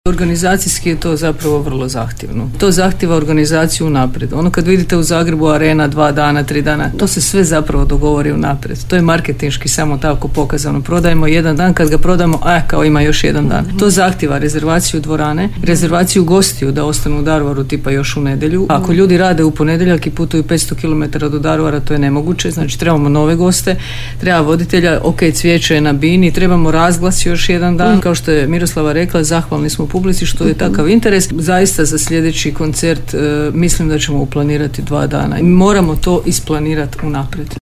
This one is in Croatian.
Organizacijski je to zapravo vrlo zahtjevno. To zahtjeva organizaciju unaprijed. Ono kad vidite u Zagrebu arena 2 dana, 3 dana, to se sve zapravo dogovori unaprijed. To je marketinški samo tako pokazano. Prodajemo jedan dan, kad ga prodamo, kao ima još jedan dan. To zahtjeva rezervaciju dvorane, rezervaciju gostiju da ostanu u Daruvaru tipa još u nedjelju. Ako ljudi rade u ponedjeljak i putuju 500 km do Daruvara, to je nemoguće. Znači trebamo nove goste, treba voditelja, cvijeće je na bini, trebamo razglas još jedan dan. Kao što je Miroslava rekla, zahvalni smo publici što je takav interes. Zaista za sljedeći koncert mislim da ćemo uplanirati 2 dana. Moramo to isplanirati unaprijed.